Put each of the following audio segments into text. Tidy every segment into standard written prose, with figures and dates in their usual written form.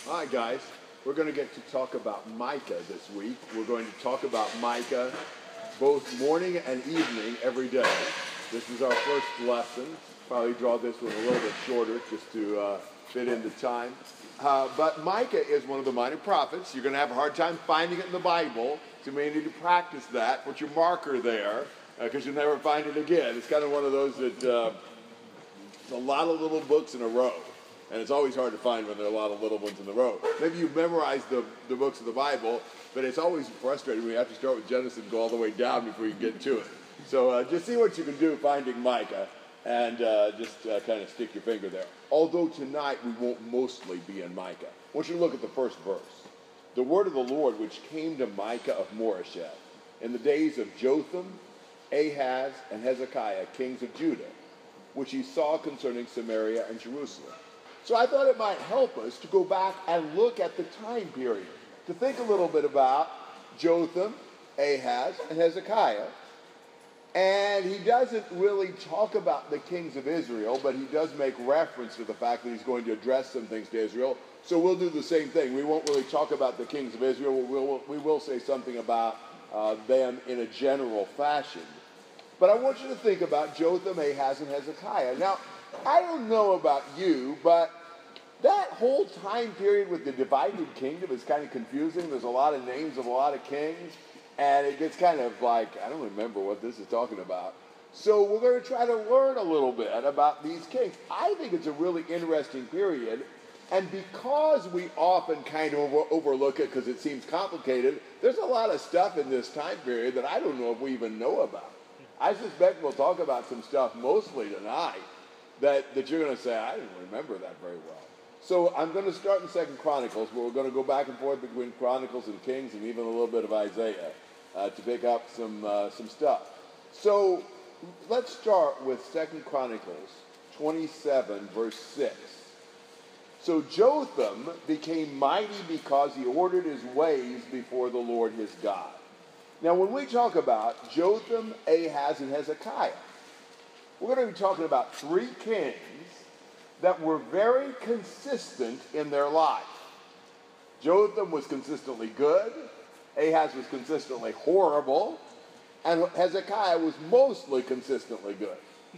Hi guys, we're going to get to talk about Micah this week. We're going to talk about Micah both morning and evening every day. This is our first lesson. Probably draw this one a little bit shorter just to fit into time. But Micah is one of the minor prophets. You're going to have a hard time finding it in the Bible, so you may need to practice that. Put your marker there because you'll never find it again. It's kind of one of those that a lot of little books in a row. And it's always hard to find when there are a lot of little ones in a row. Maybe you've memorized the books of the Bible, but it's always frustrating when you have to start with Genesis and go all the way down before you get to it. So just see what you can do finding Micah, and just kind of stick your finger there. Although tonight we won't mostly be in Micah. I want you to look at the first verse. The word of the Lord which came to Micah of Moresheth in the days of Jotham, Ahaz, and Hezekiah, kings of Judah, which he saw concerning Samaria and Jerusalem. So I thought it might help us to go back and look at the time period, to think a little bit about Jotham, Ahaz, and Hezekiah. And he doesn't really talk about the kings of Israel, but he does make reference to the fact that he's going to address some things to Israel. So we'll do the same thing. We won't really talk about the kings of Israel. We will say something about them in a general fashion. But I want you to think about Jotham, Ahaz, and Hezekiah. Now, I don't know about you, but that whole time period with the divided kingdom is kind of confusing. There's a lot of names of a lot of kings, and it gets kind of like, I don't remember what this is talking about. So we're going to try to learn a little bit about these kings. I think it's a really interesting period, and because we often kind of overlook it because it seems complicated, there's a lot of stuff in this time period that I don't know if we even know about. I suspect we'll talk about some stuff mostly tonight that you're going to say, I didn't remember that very well. So I'm going to start in 2 Chronicles, where we're going to go back and forth between Chronicles and Kings and even a little bit of Isaiah to pick up some stuff. So let's start with 2 Chronicles 27, verse 6. So Jotham became mighty because he ordered his ways before the Lord his God. Now when we talk about Jotham, Ahaz, and Hezekiah, we're going to be talking about three kings that were very consistent in their life. Jotham was consistently good, Ahaz was consistently horrible, and Hezekiah was mostly consistently good.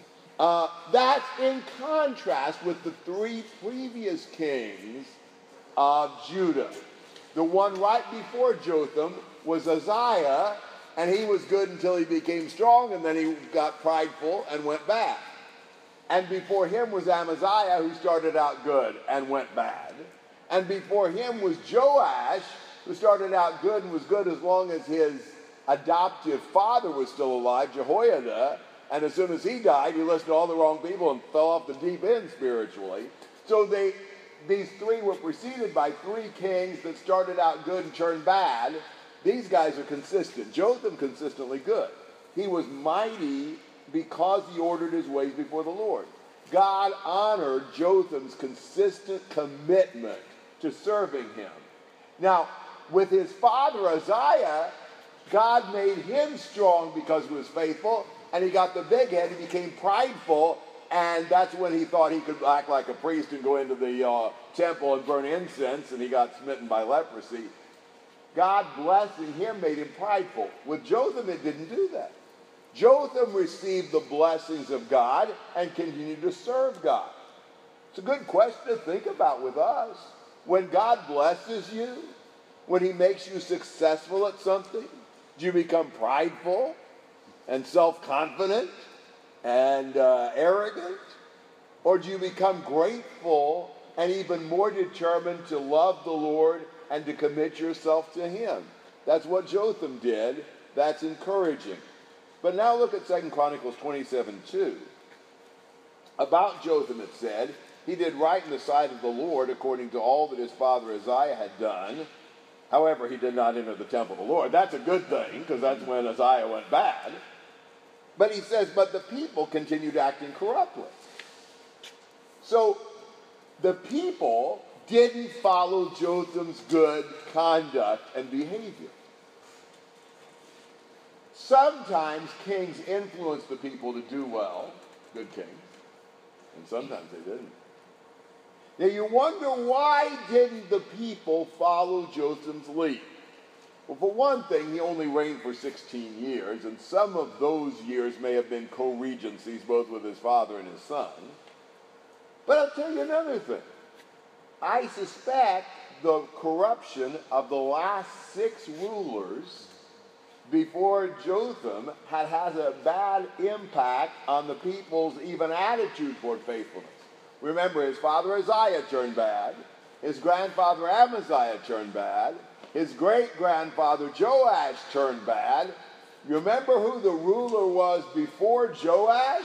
That's in contrast with the three previous kings of Judah. The one right before Jotham was Uzziah, and he was good until he became strong, and then he got prideful and went bad. And before him was Amaziah, who started out good and went bad. And before him was Joash, who started out good and was good as long as his adoptive father was still alive, Jehoiada. And as soon as he died, he listened to all the wrong people and fell off the deep end spiritually. So these three were preceded by three kings that started out good and turned bad. These guys are consistent. Jotham consistently good. He was mighty because he ordered his ways before the Lord. God honored Jotham's consistent commitment to serving him. Now, with his father Uzziah, God made him strong because he was faithful, and he got the big head. He became prideful, and that's when he thought he could act like a priest and go into the temple and burn incense, and he got smitten by leprosy. God blessing him made him prideful. With Jotham, it didn't do that. Jotham received the blessings of God and continued to serve God. It's a good question to think about with us. When God blesses you, when he makes you successful at something, do you become prideful and self-confident and arrogant? Or do you become grateful and even more determined to love the Lord and to commit yourself to him? That's what Jotham did. That's encouraging. But now look at 2 Chronicles 27:2. About Jotham it said, he did right in the sight of the Lord according to all that his father Uzziah had done. However, he did not enter the temple of the Lord. That's a good thing, because that's when Uzziah went bad. But he says, but the people continued acting corruptly. So the people didn't follow Jotham's good conduct and behavior. Sometimes kings influenced the people to do well, good kings, and sometimes they didn't. Now you wonder, why didn't the people follow Jotham's lead? Well, for one thing, he only reigned for 16 years, and some of those years may have been co-regencies, both with his father and his son. But I'll tell you another thing. I suspect the corruption of the last 6 rulers before Jotham has a bad impact on the people's even attitude toward faithfulness. Remember, his father Uzziah turned bad. His grandfather Amaziah turned bad. His great-grandfather Joash turned bad. You remember who the ruler was before Joash?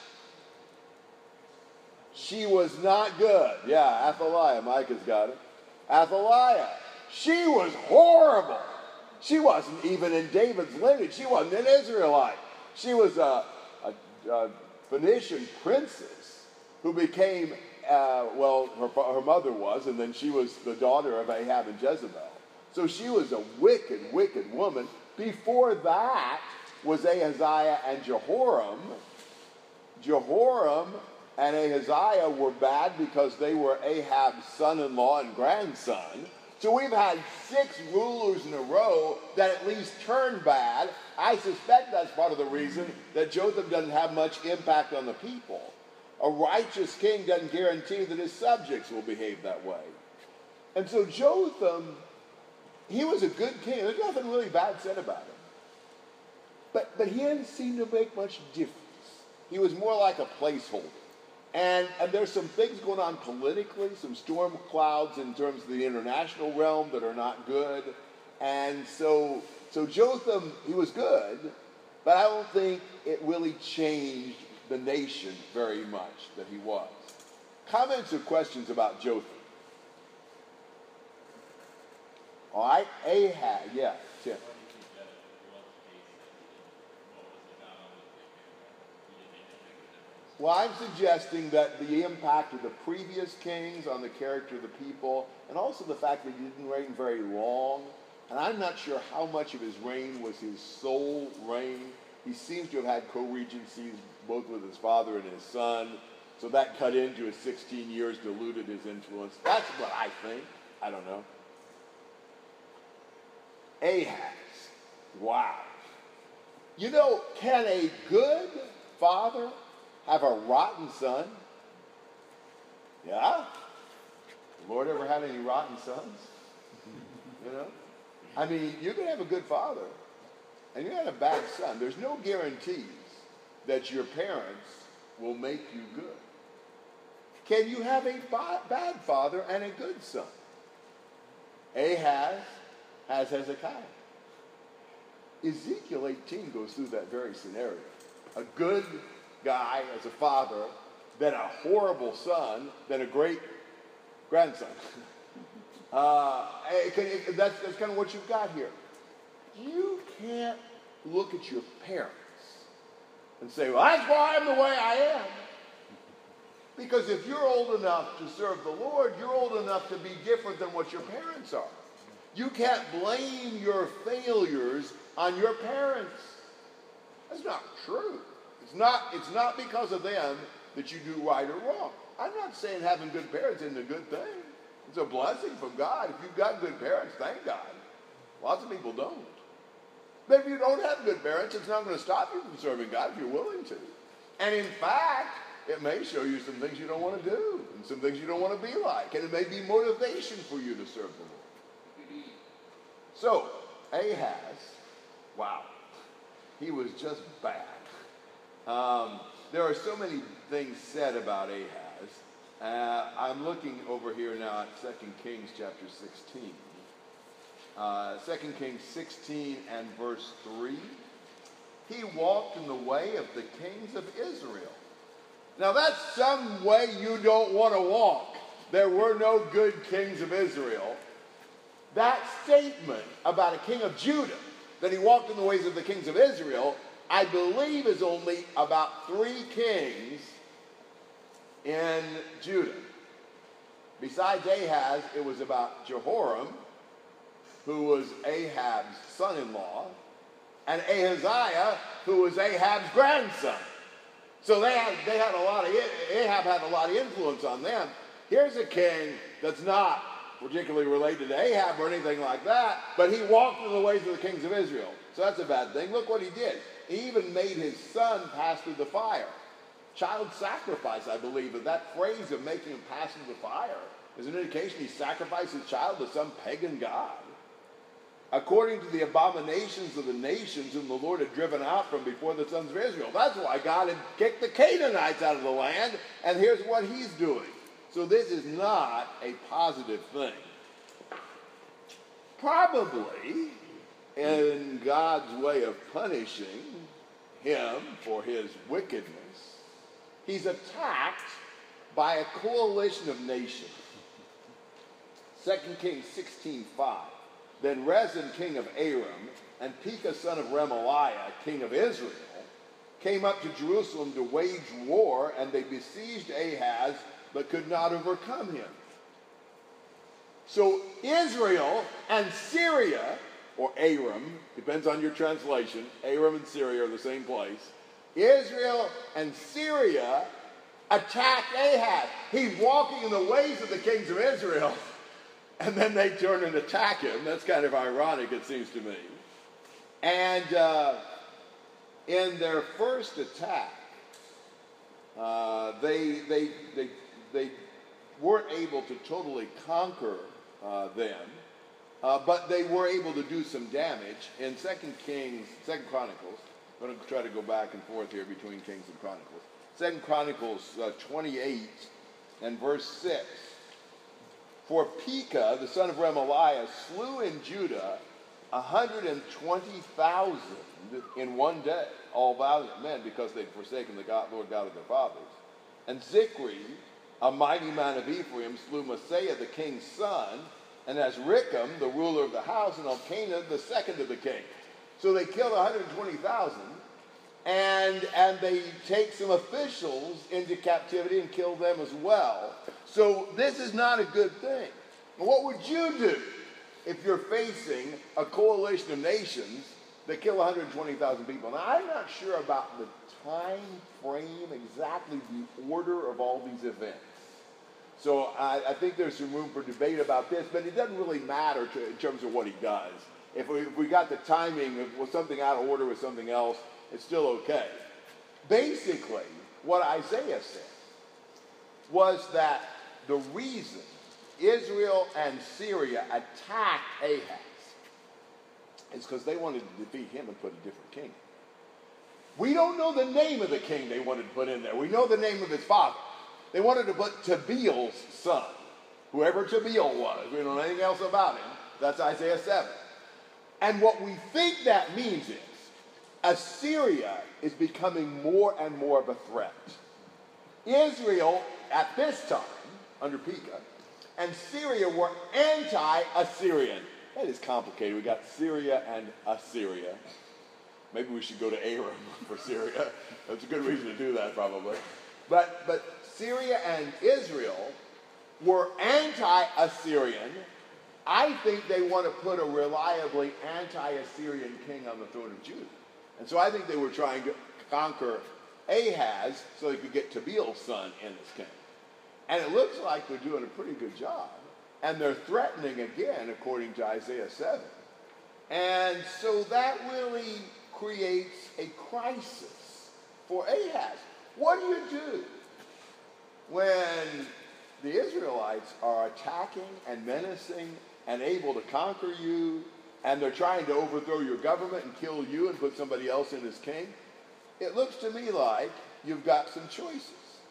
She was not good. Yeah, Athaliah. Micah's got it. Athaliah. She was horrible. She wasn't even in David's lineage. She wasn't an Israelite. She was a Phoenician princess who became, her mother was, and then she was the daughter of Ahab and Jezebel. So she was a wicked, wicked woman. Before that was Ahaziah and Jehoram. Jehoram and Ahaziah were bad because they were Ahab's son-in-law and grandson. So we've had 6 rulers in a row that at least turned bad. I suspect that's part of the reason that Jotham doesn't have much impact on the people. A righteous king doesn't guarantee that his subjects will behave that way. And so Jotham, he was a good king. There's nothing really bad said about him. But he didn't seem to make much difference. He was more like a placeholder. And there's some things going on politically, some storm clouds in terms of the international realm that are not good. And so Jotham, he was good, but I don't think it really changed the nation very much that he was. Comments or questions about Jotham? All right, Ahab, yeah, Tim. Well, I'm suggesting that the impact of the previous kings on the character of the people, and also the fact that he didn't reign very long, and I'm not sure how much of his reign was his sole reign. He seems to have had co-regencies both with his father and his son, so that cut into his 16 years, diluted his influence. That's what I think. I don't know. Ahaz. Wow. You know, can a good father have a rotten son? Yeah? The Lord ever had any rotten sons? You know? I mean, you can have a good father, and you can have a bad son. There's no guarantees that your parents will make you good. Can you have a bad father and a good son? Ahaz has Hezekiah. Ezekiel 18 goes through that very scenario. A good guy as a father, then a horrible son, then a great grandson. That's kind of what you've got here. You can't look at your parents and say, well, that's why I'm the way I am. Because if you're old enough to serve the Lord, you're old enough to be different than what your parents are. You can't blame your failures on your parents. That's not true. It's not because of them that you do right or wrong. I'm not saying having good parents isn't a good thing. It's a blessing from God. If you've got good parents, thank God. Lots of people don't. But if you don't have good parents, it's not going to stop you from serving God if you're willing to. And in fact, it may show you some things you don't want to do and some things you don't want to be like. And it may be motivation for you to serve the Lord. So, Ahaz, wow, he was just bad. There are so many things said about Ahaz. I'm looking over here now at 2 Kings chapter 16. 2 Kings 16 and verse 3. He walked in the way of the kings of Israel. Now that's some way you don't want to walk. There were no good kings of Israel. That statement about a king of Judah, that he walked in the ways of the kings of Israel, I believe is only about 3 kings in Judah. Besides Ahaz, it was about Jehoram, who was Ahab's son-in-law, and Ahaziah, who was Ahab's grandson. So Ahab had a lot of influence on them. Here's a king that's not particularly related to Ahab or anything like that, but he walked in the ways of the kings of Israel. So that's a bad thing. Look what he did. He even made his son pass through the fire. Child sacrifice, I believe, but that phrase of making him pass through the fire is an indication he sacrificed his child to some pagan god. According to the abominations of the nations whom the Lord had driven out from before the sons of Israel. That's why God had kicked the Canaanites out of the land, and here's what he's doing. So this is not a positive thing. Probably, in God's way of punishing him for his wickedness, he's attacked by a coalition of nations. 2 Kings 16:5. Then Rezin, king of Aram, and Pekah, son of Remaliah, king of Israel, came up to Jerusalem to wage war, and they besieged Ahaz, but could not overcome him. So Israel and Syria, or Aram, depends on your translation, Aram and Syria are the same place. Israel and Syria attacked Ahaz. He's walking in the ways of the kings of Israel, and then they turn and attack him. That's kind of ironic, it seems to me. And in their first attack, they weren't able to totally conquer them, but they were able to do some damage. In 2 Chronicles, I'm going to try to go back and forth here between Kings and Chronicles. 2 Chronicles 28 and verse 6. For Pekah, the son of Remaliah, slew in Judah 120,000 in one day, all valiant men, because they'd forsaken the Lord God of their fathers. And Zikri, a mighty man of Ephraim, slew Maaseiah, the king's son, and Azrikam, the ruler of the house, and Elkanah, the second of the king. So they killed 120,000, and they take some officials into captivity and kill them as well. So this is not a good thing. What would you do if you're facing a coalition of nations that kill 120,000 people? Now, I'm not sure about the time frame, exactly the order of all these events. So I think there's some room for debate about this, but it doesn't really matter in terms of what he does. If we got the timing of something out of order with something else, it's still okay. Basically, what Isaiah said was that the reason Israel and Syria attacked Ahaz is because they wanted to defeat him and put a different king. We don't know the name of the king they wanted to put in there. We know the name of his father. They wanted to put Tabeel's son, whoever Tabeel was. We don't know anything else about him. That's Isaiah 7. And what we think that means is Assyria is becoming more and more of a threat. Israel, at this time, under Pekah, and Syria were anti-Assyrian. That is complicated. We got Syria and Assyria. Maybe we should go to Aram for Syria. That's a good reason to do that, probably. But Syria and Israel were anti-Assyrian. I think they want to put a reliably anti-Assyrian king on the throne of Judah. And so I think they were trying to conquer Ahaz so they could get Tabeel's son in as king. And it looks like they're doing a pretty good job. And they're threatening again, according to Isaiah 7. And so that really creates a crisis for Ahaz. What do you do when the Israelites are attacking and menacing and able to conquer you, and they're trying to overthrow your government and kill you and put somebody else in as king? It looks to me like you've got some choices.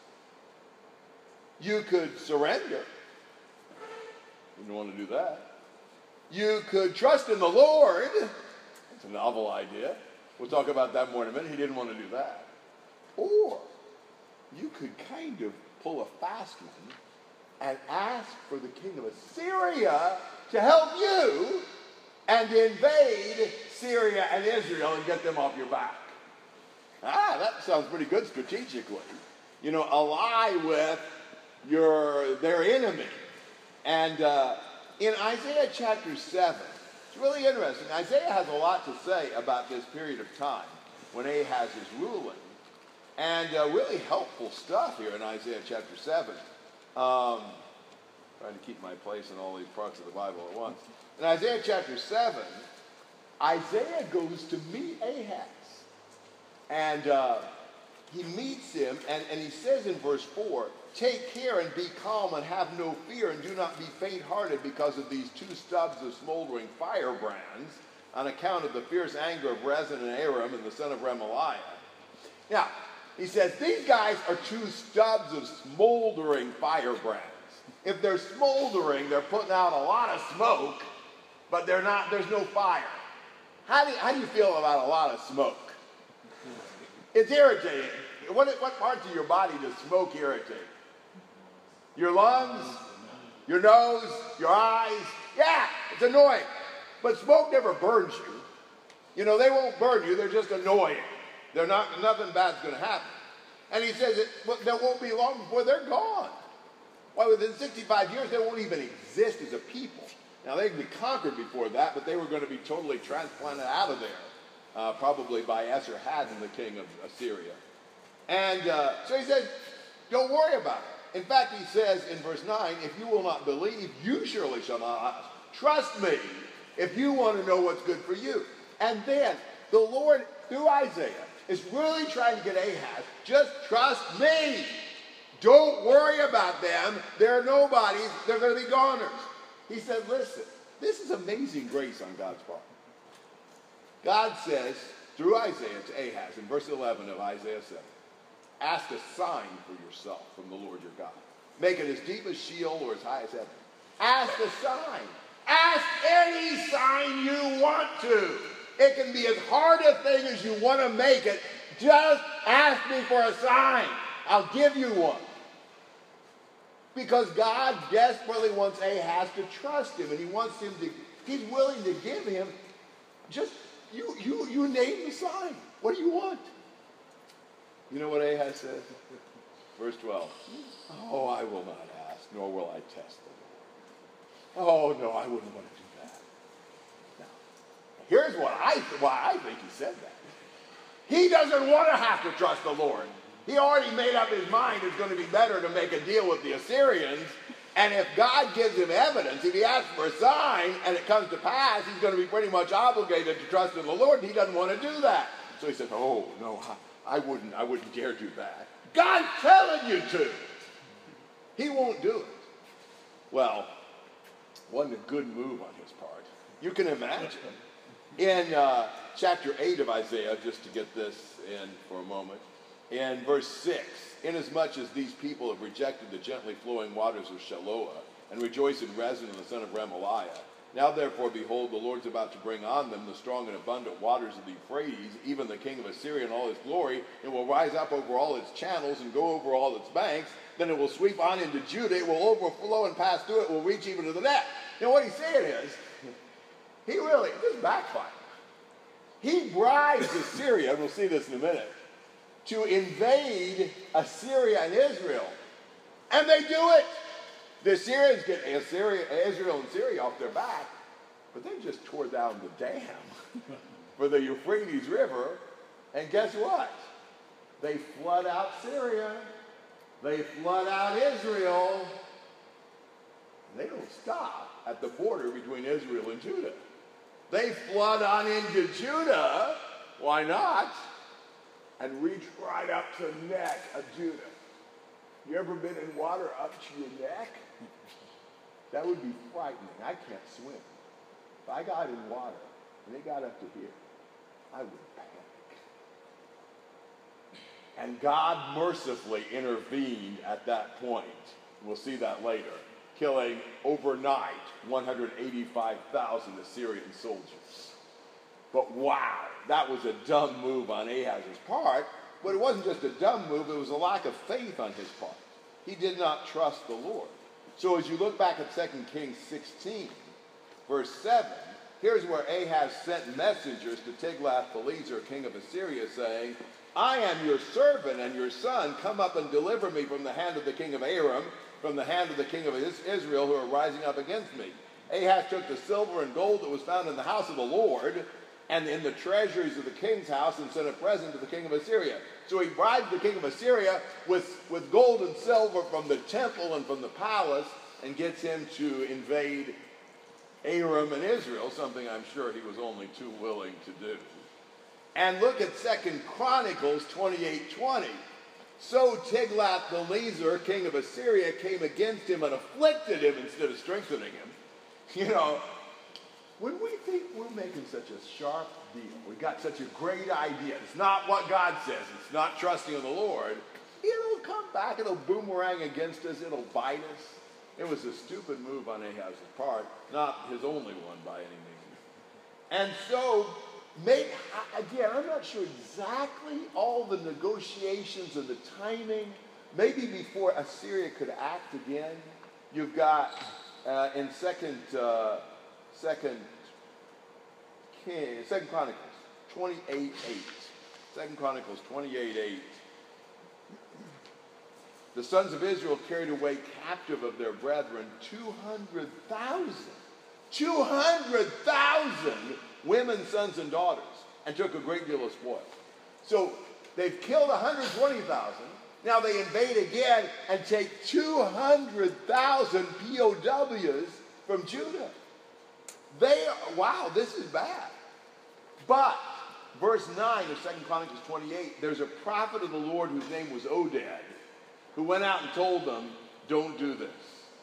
You could surrender. You don't want to do that. You could trust in the Lord. It's a novel idea. We'll talk about that more in a minute. He didn't want to do that. Or you could kind of pull a fast one and ask for the king of Assyria to help you and invade Syria and Israel and get them off your back. That sounds pretty good strategically. You know, ally with their enemy. And in Isaiah chapter 7, it's really interesting. Isaiah has a lot to say about this period of time when Ahaz is ruling. And really helpful stuff here in Isaiah chapter 7. Trying to keep my place in all these parts of the Bible at once. In Isaiah chapter 7, Isaiah goes to meet Ahaz. And he meets him, and he says in verse 4, "Take care and be calm and have no fear, and do not be faint-hearted because of these two stubs of smoldering firebrands, on account of the fierce anger of Rezin and Aram and the son of Remaliah." Now, he says, these guys are two stubs of smoldering firebrands. If they're smoldering, they're putting out a lot of smoke, but there's no fire. How do you feel about a lot of smoke? It's irritating. What parts of your body does smoke irritate? Your lungs, your nose, your eyes. Yeah, it's annoying. But smoke never burns you. You know, they won't burn you. They're just annoying. Nothing bad's going to happen. And he says there won't be long before they're gone. Why, within 65 years, they won't even exist as a people. Now, they'd be conquered before that, but they were going to be totally transplanted out of there, probably by Esarhaddon, the king of Assyria. And so he says, don't worry about it. In fact, he says in verse 9, if you will not believe, you surely shall not ask. Trust me if you want to know what's good for you. And then the Lord, through Isaiah, is really trying to get Ahaz, just trust me. Don't worry about them. They're nobodies. They're going to be goners. He said, listen, this is amazing grace on God's part. God says, through Isaiah to Ahaz, in verse 11 of Isaiah 7, ask a sign for yourself from the Lord your God. Make it as deep as Sheol or as high as heaven. Ask a sign. Ask any sign you want to. It can be as hard a thing as you want to make it. Just ask me for a sign. I'll give you one. Because God desperately wants Ahaz to trust him, and he's willing to give him just, you name the sign. What do you want? You know what Ahaz says? Verse 12. Oh, I will not ask, nor will I test the Lord. Oh, no, I wouldn't want to do that. Now, here's why I think he said that. He doesn't want to have to trust the Lord. He already made up his mind it's going to be better to make a deal with the Assyrians. And if God gives him evidence, if he asks for a sign and it comes to pass, he's going to be pretty much obligated to trust in the Lord, and he doesn't want to do that. So he says, oh, no, I wouldn't dare do that. God's telling you to. He won't do it. Well, wasn't a good move on his part. You can imagine. In chapter 8 of Isaiah, just to get this in for a moment, in verse 6, inasmuch as these people have rejected the gently flowing waters of Shiloah, and rejoice in Rezin and the son of Remaliah, now therefore, behold, the Lord's about to bring on them the strong and abundant waters of the Euphrates, even the king of Assyria in all his glory. It will rise up over all its channels and go over all its banks. Then it will sweep on into Judah. It will overflow and pass through. It will reach even to the net. Now what he's saying is, this backfired. He bribes Assyria, and we'll see this in a minute, to invade Assyria and Israel. And they do it. The Assyrians get Israel and Syria off their back, but they just tore down the dam for the Euphrates River, and guess what? They flood out Syria. They flood out Israel. And they don't stop at the border between Israel and Judah. They flood on into Judah. Why not? And reach right up to the neck of Judah. You ever been in water up to your neck? That would be frightening. I can't swim. If I got in water and they got up to here, I would panic. And God mercifully intervened at that point. We'll see that later. Killing overnight 185,000 Assyrian soldiers. But wow, that was a dumb move on Ahaz's part. But it wasn't just a dumb move, it was a lack of faith on his part. He did not trust the Lord. So as you look back at 2 Kings 16, verse 7, here's where Ahaz sent messengers to Tiglath-Pileser, king of Assyria, saying, I am your servant and your son. Come up and deliver me from the hand of the king of Aram, from the hand of the king of Israel, who are rising up against me. Ahaz took the silver and gold that was found in the house of the Lord, and in the treasuries of the king's house and sent a present to the king of Assyria. So he bribed the king of Assyria with gold and silver from the temple and from the palace and gets him to invade Aram and Israel, something I'm sure he was only too willing to do. And look at 2 Chronicles 28:20. So Tiglath-Pileser, king of Assyria, came against him and afflicted him instead of strengthening him. You know, when we think we're making such a sharp deal, we got such a great idea, it's not what God says, it's not trusting in the Lord, it'll come back, it'll boomerang against us, it'll bite us. It was a stupid move on Ahaz's part, not his only one by any means. And so, again, I'm not sure exactly all the negotiations and the timing. Maybe before Assyria could act again, you've got in Second Chronicles 28:8. 2 Chronicles 28:8. The sons of Israel carried away captive of their brethren 200,000. 200,000 women, sons, and daughters, and took a great deal of spoil. So they've killed 120,000. Now they invade again and take 200,000 POWs from Judah. Wow, this is bad. But verse 9 of 2 Chronicles 28, there's a prophet of the Lord whose name was Oded, who went out and told them, don't do this.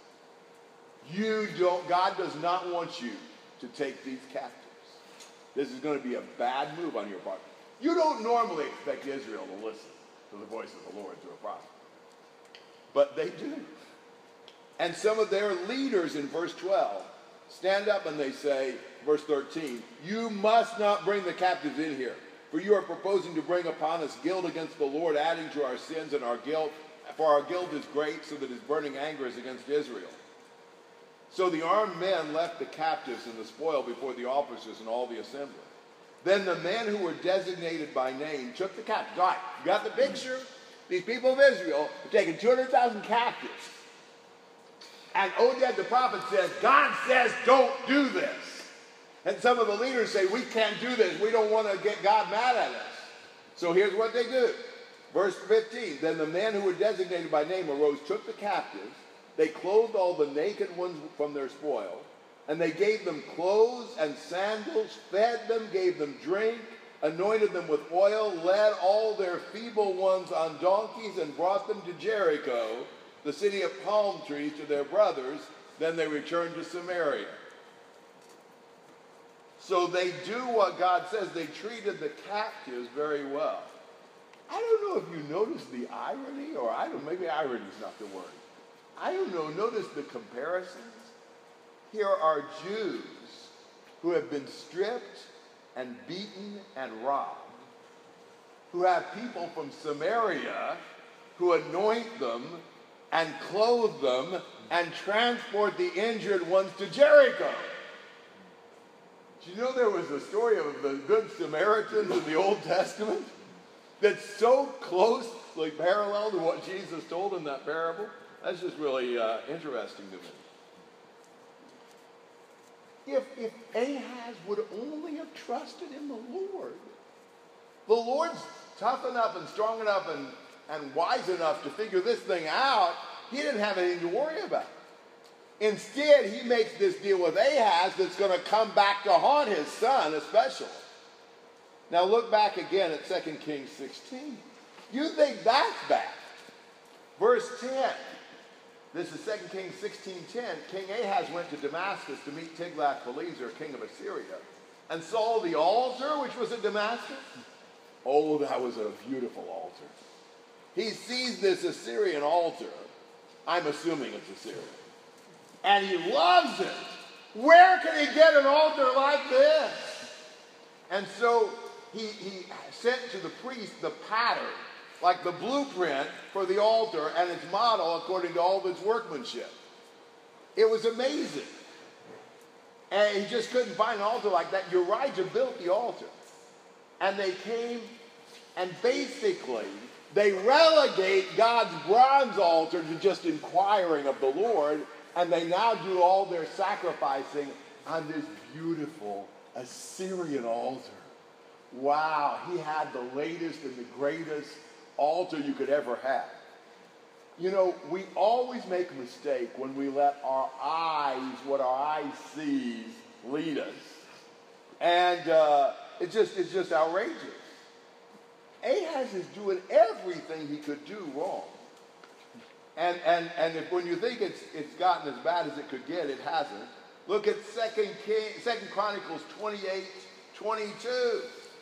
God does not want you to take these captives. This is going to be a bad move on your part. You don't normally expect Israel to listen to the voice of the Lord through a prophet. But they do. And some of their leaders in verse 12 stand up and they say, verse 13, you must not bring the captives in here, for you are proposing to bring upon us guilt against the Lord, adding to our sins and our guilt. For our guilt is great, so that his burning anger is against Israel. So the armed men left the captives and the spoil before the officers and all the assembly. Then the men who were designated by name took the captives. All right, you got the picture? These people of Israel have taken 200,000 captives. And Oded the prophet says, God says don't do this. And some of the leaders say, we can't do this. We don't want to get God mad at us. So here's what they do. Verse 15, then the men who were designated by name arose, took the captives. They clothed all the naked ones from their spoil, and they gave them clothes and sandals, fed them, gave them drink, anointed them with oil, led all their feeble ones on donkeys, and brought them to Jericho, the city of palm trees, to their brothers. Then they returned to Samaria. So they do what God says. They treated the captives very well. I don't know if you noticed the irony, or maybe irony is not the word. I don't know, notice the comparisons. Here are Jews who have been stripped and beaten and robbed, who have people from Samaria who anoint them and clothe them and transport the injured ones to Jericho. Do you know there was a story of the Good Samaritans in the Old Testament that's so closely parallel to what Jesus told in that parable? That's just really interesting to me. If Ahaz would only have trusted in the Lord's tough enough and strong enough and wise enough to figure this thing out, he didn't have anything to worry about. Instead, he makes this deal with Ahaz that's going to come back to haunt his son especially. Now look back again at 2 Kings 16. You think that's bad. Verse 10. This is 2 Kings 16:10. King Ahaz went to Damascus to meet Tiglath-Pileser, king of Assyria, and saw the altar which was at Damascus. Oh, that was a beautiful altar. He sees this Assyrian altar. I'm assuming it's Assyrian. And he loves it. Where can he get an altar like this? And so he sent to the priest the pattern, like the blueprint for the altar and its model according to all of its workmanship. It was amazing. And he just couldn't find an altar like that. Uriah built the altar. And they came, and basically, they relegate God's bronze altar to just inquiring of the Lord, and they now do all their sacrificing on this beautiful Assyrian altar. Wow, he had the latest and the greatest altar you could ever have. You know, we always make a mistake when we let our eyes, what our eyes sees, lead us. And it's just outrageous. Ahaz is doing everything he could do wrong. And when you think it's gotten as bad as it could get, it hasn't. Look at 2 Chronicles 28:22.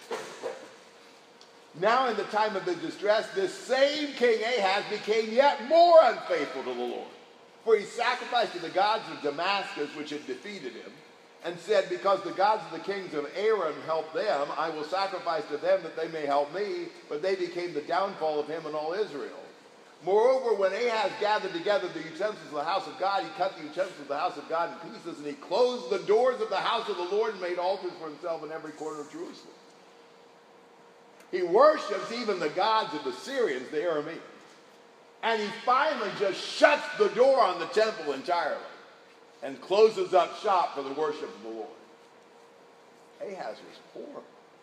Now in the time of the distress, this same king Ahaz became yet more unfaithful to the Lord. For he sacrificed to the gods of Damascus, which had defeated him, and said, because the gods of the kings of Aram helped them, I will sacrifice to them that they may help me. But they became the downfall of him and all Israel. Moreover, when Ahaz gathered together the utensils of the house of God, he cut the utensils of the house of God in pieces, and he closed the doors of the house of the Lord and made altars for himself in every corner of Jerusalem. He worships even the gods of the Syrians, the Arameans. And he finally just shuts the door on the temple entirely and closes up shop for the worship of the Lord. Ahaz was poor.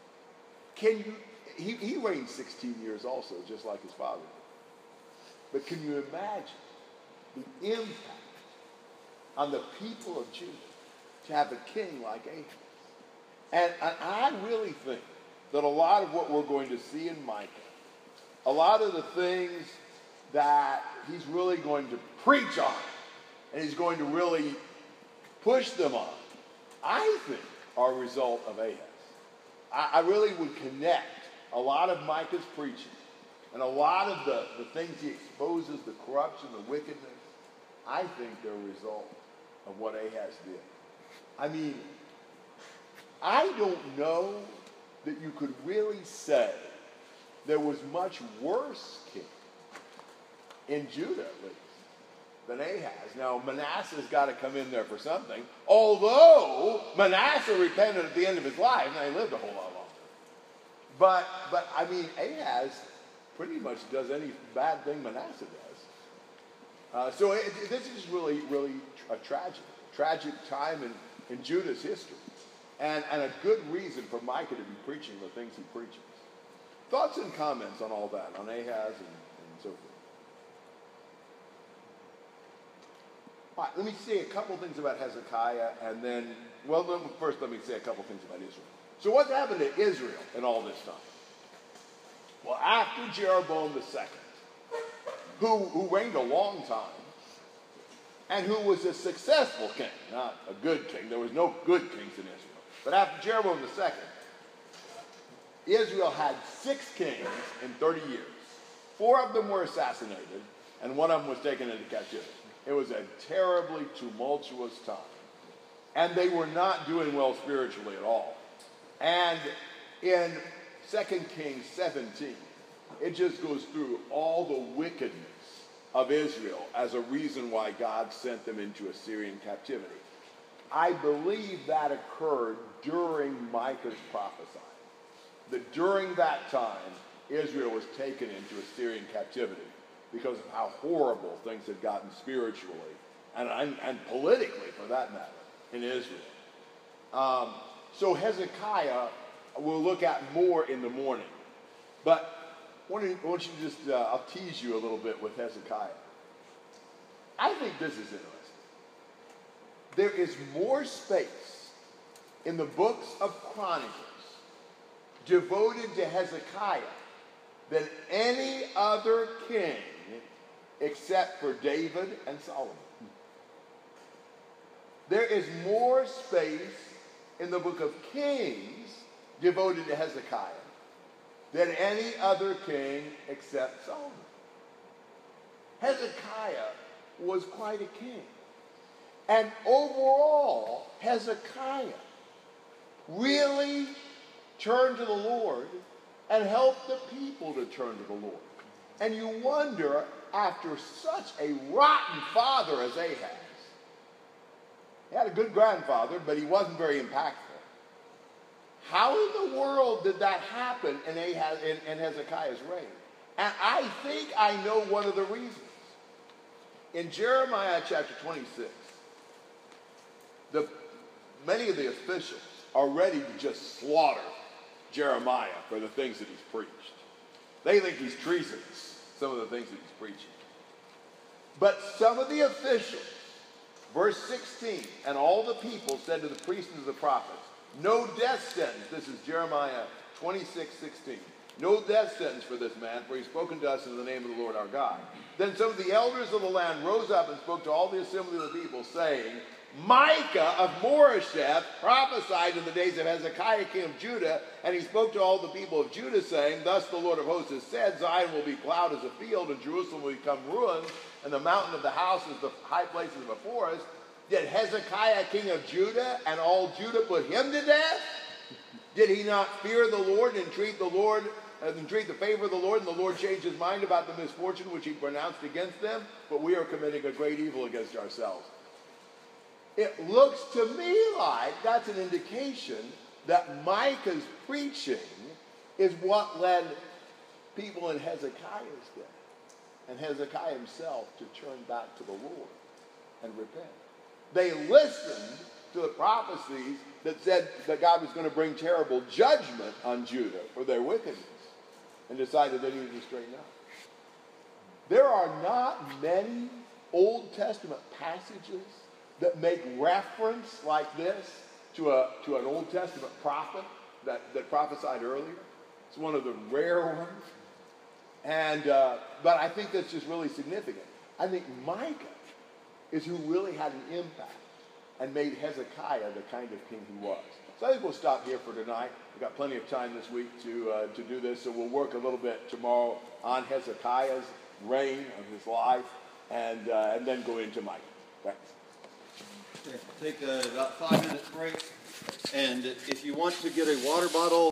He reigned 16 years also, just like his father did. But can you imagine the impact on the people of Judah to have a king like Ahaz? And I really think that a lot of what we're going to see in Micah, a lot of the things that he's really going to preach on, and he's going to really push them on, I think are a result of Ahaz. I really would connect a lot of Micah's preaching and a lot of the things he exposes, the corruption, the wickedness, I think they're a result of what Ahaz did. I mean, I don't know that you could really say there was much worse king in Judah, at least, than Ahaz. Now, Manasseh's got to come in there for something, although Manasseh repented at the end of his life, and he lived a whole lot longer. But I mean, Ahaz pretty much does any bad thing Manasseh does. So this is really, really a tragic time in Judah's history. And a good reason for Micah to be preaching the things he preaches. Thoughts and comments on all that, on Ahaz and so forth. All right, let me say a couple things about Hezekiah, and then, first let me say a couple things about Israel. So what happened to Israel in all this time? Well, after Jeroboam II, who reigned a long time, and who was a successful king, not a good king. There was no good kings in Israel. But after Jeroboam II, Israel had 6 kings in 30 years. 4 of them were assassinated, and 1 of them was taken into captivity. It was a terribly tumultuous time. And they were not doing well spiritually at all. And in 2 Kings 17, it just goes through all the wickedness of Israel as a reason why God sent them into Assyrian captivity. I believe that occurred during Micah's prophesying. That during that time, Israel was taken into Assyrian captivity because of how horrible things had gotten spiritually and politically, for that matter, in Israel. So Hezekiah we'll look at more in the morning. But I want you to just, I'll tease you a little bit with Hezekiah. I think this is interesting. There is more space in the books of Chronicles devoted to Hezekiah than any other king except for David and Solomon. There is more space in the book of Kings devoted to Hezekiah than any other king except Solomon. Hezekiah was quite a king. And overall, Hezekiah really turned to the Lord and helped the people to turn to the Lord. And you wonder, after such a rotten father as Ahaz, he had a good grandfather, but he wasn't very impactful. How in the world did that happen in Hezekiah's reign? And I think I know one of the reasons. In Jeremiah chapter 26, many of the officials are ready to just slaughter Jeremiah for the things that he's preached. They think he's treasonous, some of the things that he's preaching. But some of the officials, verse 16, and all the people said to the priests and to the prophets, no death sentence. This is Jeremiah 26:16. No death sentence for this man, for he's spoken to us in the name of the Lord our God. Then some of the elders of the land rose up and spoke to all the assembly of the people, saying, Micah of Moresheth prophesied in the days of Hezekiah king of Judah, and he spoke to all the people of Judah, saying, Thus the Lord of hosts has said, Zion will be plowed as a field, and Jerusalem will become ruins, and the mountain of the house is the high places of a forest. Did Hezekiah king of Judah and all Judah put him to death? Did he not fear the Lord and entreat the favor of the Lord, and the Lord changed his mind about the misfortune which he pronounced against them? But we are committing a great evil against ourselves. It looks to me like that's an indication that Micah's preaching is what led people in Hezekiah's day and Hezekiah himself to turn back to the Lord and repent. They listened to the prophecies that said that God was going to bring terrible judgment on Judah for their wickedness and decided they needed to straighten out. There are not many Old Testament passages that make reference like this to an Old Testament prophet that prophesied earlier. It's one of the rare ones. But I think that's just really significant. I think Micah is who really had an impact and made Hezekiah the kind of king he was. So I think we'll stop here for tonight. We've got plenty of time this week to do this, so we'll work a little bit tomorrow on Hezekiah's reign of his life and then go into Micah. Thanks. Okay, take about 5 minute break, and if you want to get a water bottle